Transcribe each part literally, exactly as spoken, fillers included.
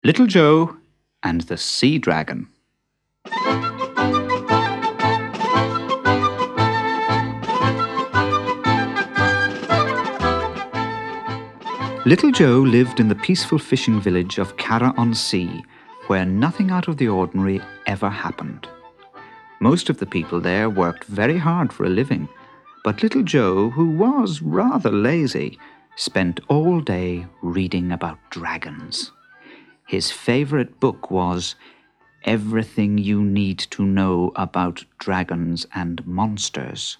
Little Joe and the Sea Dragon. Little Joe lived in the peaceful fishing village of Carra-on-Sea, where nothing out of the ordinary ever happened. Most of the people there worked very hard for a living, but Little Joe, who was rather lazy, spent all day reading about dragons. His favourite book was Everything You Need to Know About Dragons and Monsters.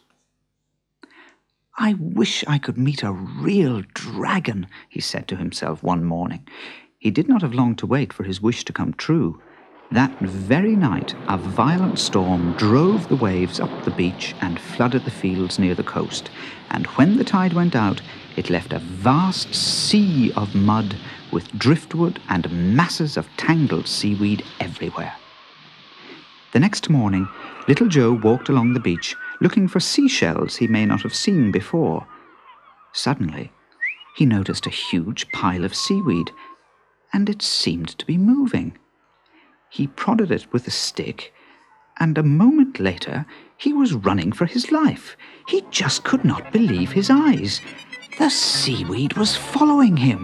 "I wish I could meet a real dragon," he said to himself one morning. He did not have long to wait for his wish to come true. That very night, a violent storm drove the waves up the beach and flooded the fields near the coast, and when the tide went out, it left a vast sea of mud with driftwood and masses of tangled seaweed everywhere. The next morning, Little Joe walked along the beach, looking for seashells he may not have seen before. Suddenly, he noticed a huge pile of seaweed, and it seemed to be moving. He prodded it with a stick, and a moment later, he was running for his life. He just could not believe his eyes. The seaweed was following him.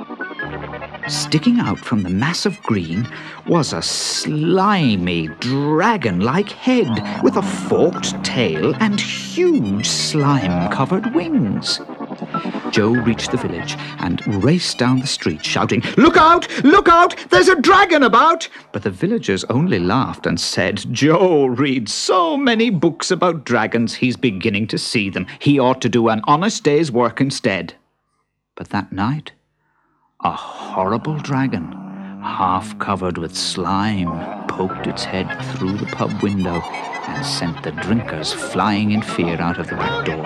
Sticking out from the mass of green was a slimy, dragon-like head with a forked tail and huge slime-covered wings. Joe reached the village and raced down the street, shouting, "Look out! Look out! There's a dragon about!" But the villagers only laughed and said, "Joe reads so many books about dragons, he's beginning to see them. He ought to do an honest day's work instead." But that night, a horrible dragon, half covered with slime, poked its head through the pub window and sent the drinkers flying in fear out of the back door.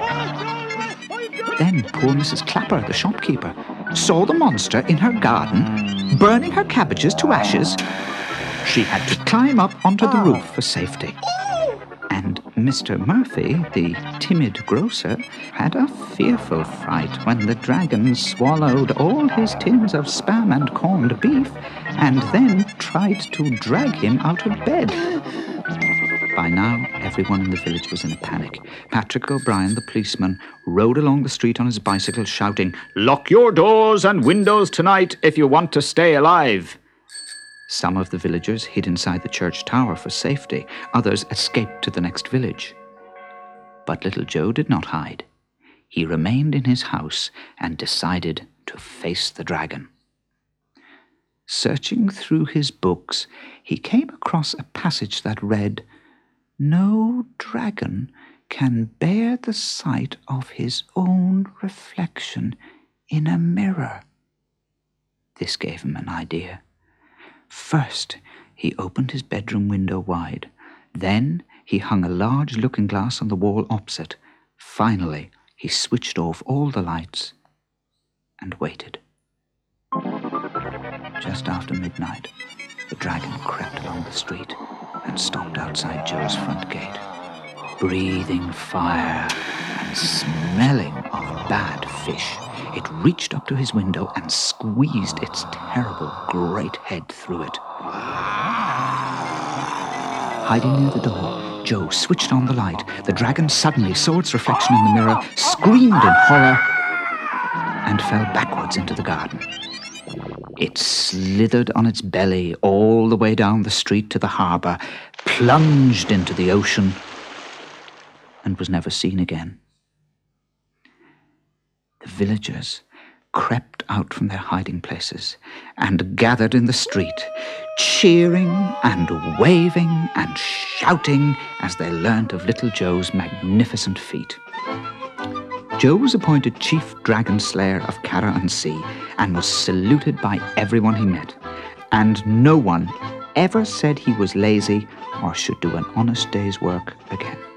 Then poor Missus Clapper, the shopkeeper, saw the monster in her garden, burning her cabbages to ashes. She had to climb up onto the roof for safety. And Mister Murphy, the timid grocer, had a fearful fright when the dragon swallowed all his tins of spam and corned beef and then tried to drag him out of bed. By now, everyone in the village was in a panic. Patrick O'Brien, the policeman, rode along the street on his bicycle shouting, "Lock your doors and windows tonight if you want to stay alive." Some of the villagers hid inside the church tower for safety. Others escaped to the next village. But Little Joe did not hide. He remained in his house and decided to face the dragon. Searching through his books, he came across a passage that read, "No dragon can bear the sight of his own reflection in a mirror." This gave him an idea. First, he opened his bedroom window wide. Then, he hung a large looking-glass on the wall opposite. Finally, he switched off all the lights and waited. Just after midnight, the dragon crept along the street and stopped outside Joe's front gate. Breathing fire and smelling of bad fish, it reached up to his window and squeezed its terrible great head through it. Hiding near the door, Joe switched on the light. The dragon suddenly saw its reflection in the mirror, screamed in horror, and fell backwards into the garden. It slithered on its belly all the way down the street to the harbour, plunged into the ocean, and was never seen again. The villagers crept out from their hiding places and gathered in the street, cheering and waving and shouting as they learnt of Little Joe's magnificent feat. Joe was appointed Chief Dragon Slayer of Carra-on-Sea and was saluted by everyone he met, and no one ever said he was lazy or should do an honest day's work again.